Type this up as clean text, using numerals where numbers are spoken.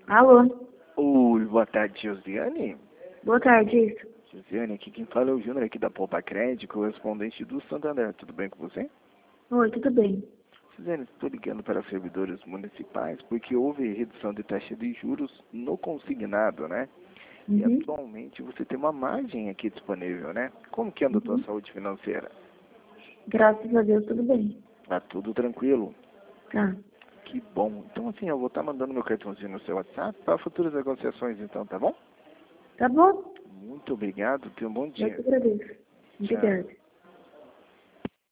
Alô? Oi, boa tarde, Josiane. Boa tarde, isso. Josiane, aqui quem fala é o Júnior aqui da Poupa Crédito, correspondente do Santander. Tudo bem com você? Oi, tudo bem? Josiane, estou ligando para servidores municipais porque houve redução de taxa de juros no consignado, né? E Uhum, atualmente você tem uma margem aqui disponível, né? Como que anda a tua uhum. saúde financeira? Graças a Deus, tudo bem. Tá tudo tranquilo? Tá, Que bom. Então assim, eu vou estar mandando meu cartãozinho no seu WhatsApp para futuras negociações então, tá bom? tá bom? Muito obrigado, tenha um bom Eu dia. que agradeço. Tchau. Obrigada.